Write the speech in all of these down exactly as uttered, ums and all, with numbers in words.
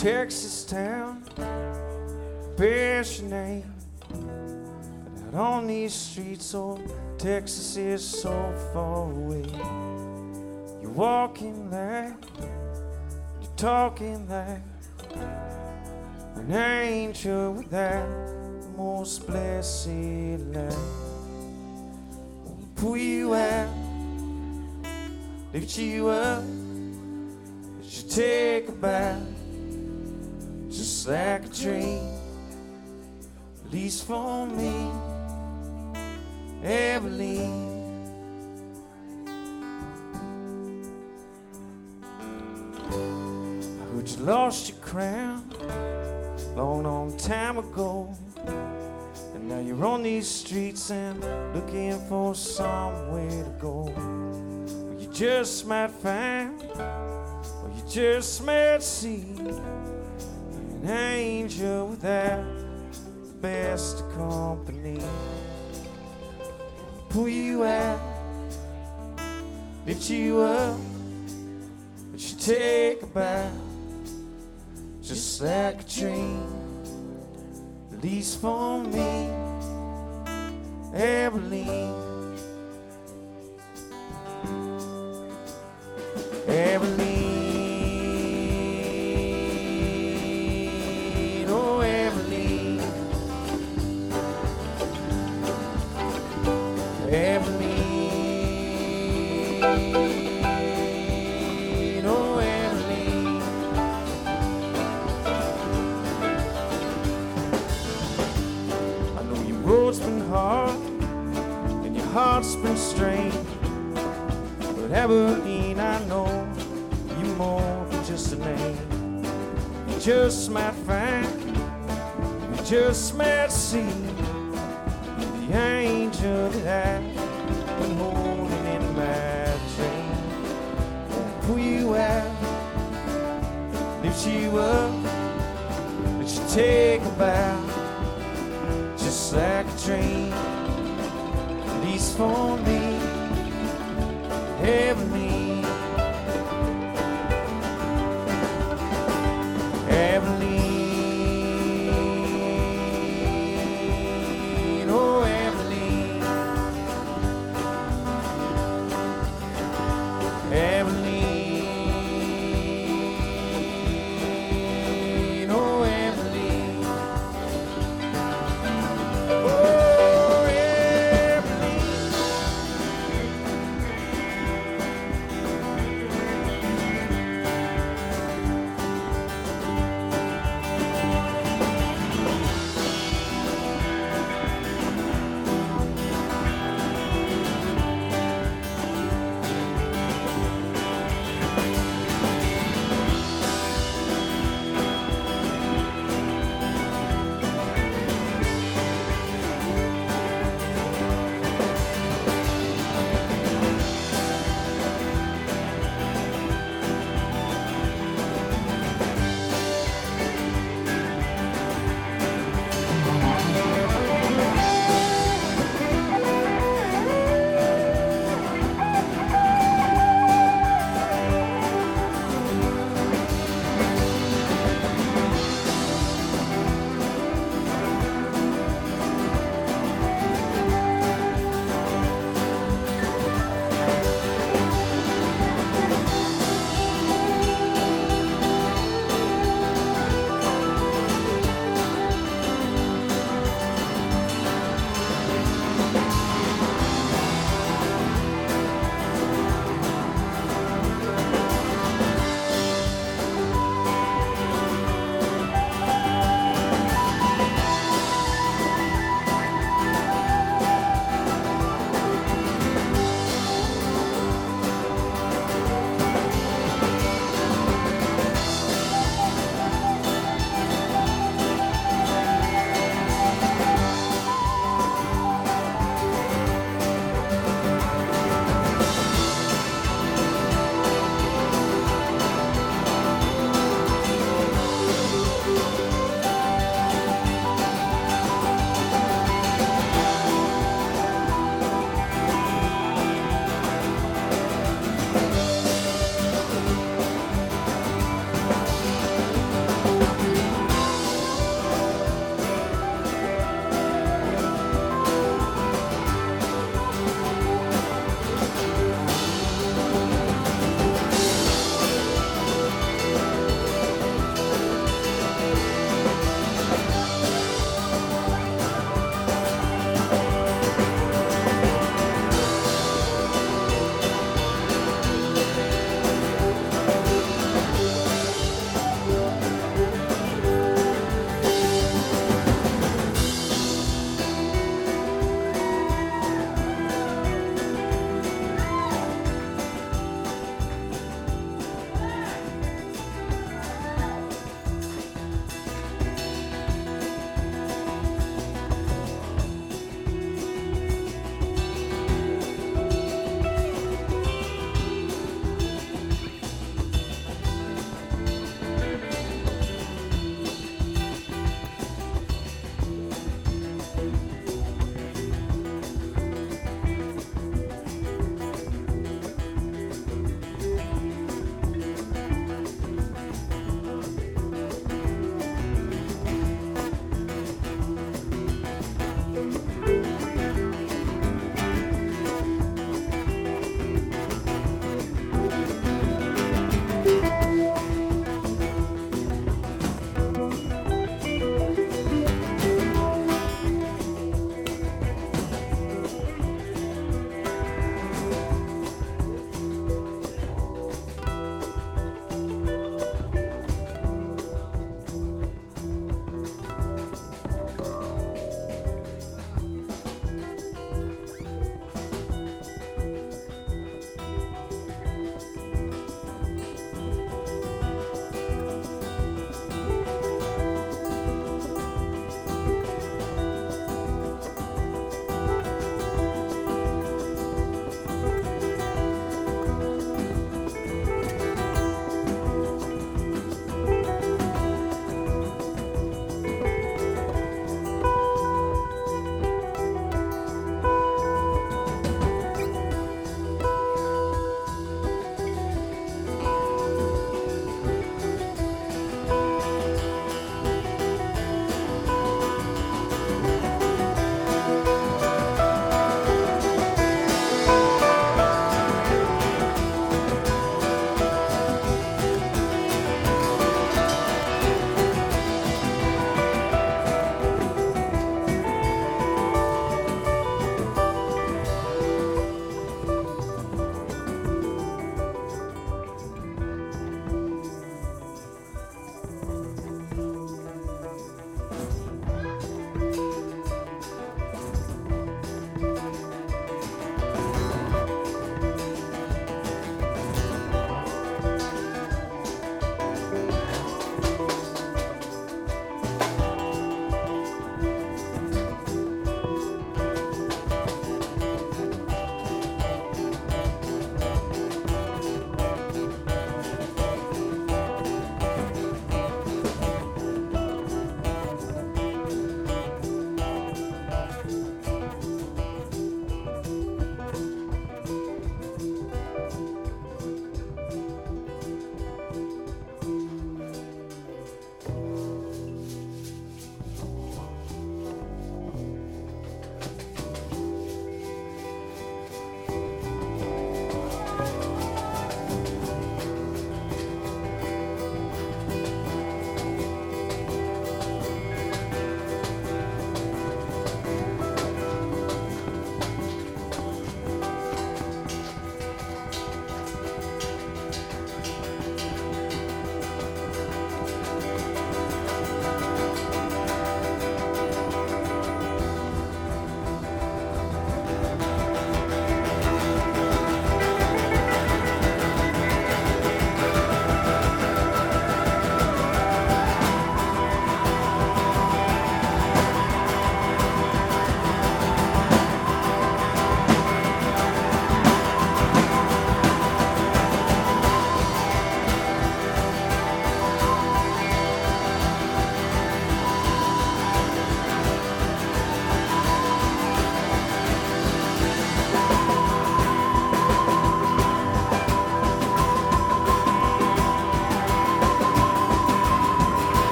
Texas town bears your name, but out on these streets, oh, Texas is so far away. You're walking like, you're talking like an angel without the most blessed light. Won't pull you out, lift you up, let you take a bow, just like a dream, at least for me, Evelyn. I heard you lost your crown long, long time ago, and now you're on these streets and looking for somewhere to go. Well, you just might find, or you just might see an angel without the best of company. Pull you out, lift you up, let you take a bow, just like a dream, at least for me, Evelyn. Evelyn, oh Evelyn, Evelyn, oh Evelyn. I know your road's been hard and your heart's been strained, but Evelyn, I know you're more than just a name. You just might find, you just might see the angel that I've been holding in my dream. Won't pull you out, lift you up, let you take a bow, just like a dream, at least for me, Evelyn. Evelyn, oh Evelyn, Evelyn, oh Evelyn, oh Evelyn,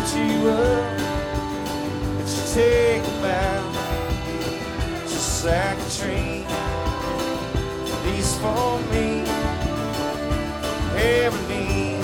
pick you up, let you take a bow, just like a train, at least for me, Abilene.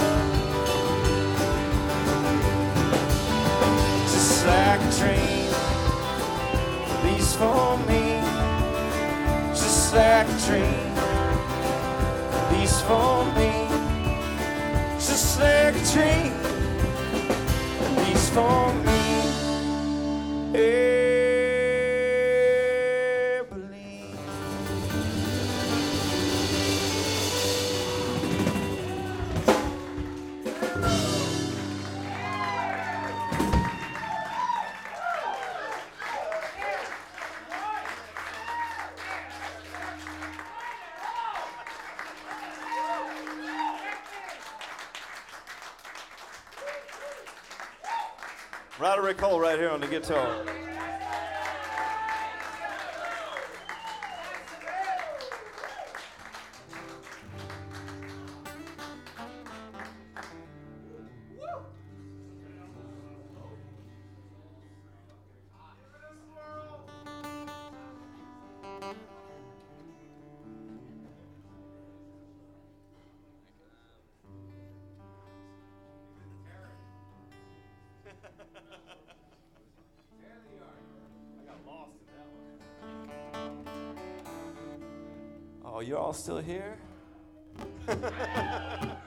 Just like a train, at least for me, just like a train, at least for me. Just like a train, at least for me, Abilene. Roderick Cole right here on the guitar. Oh, you're all still here?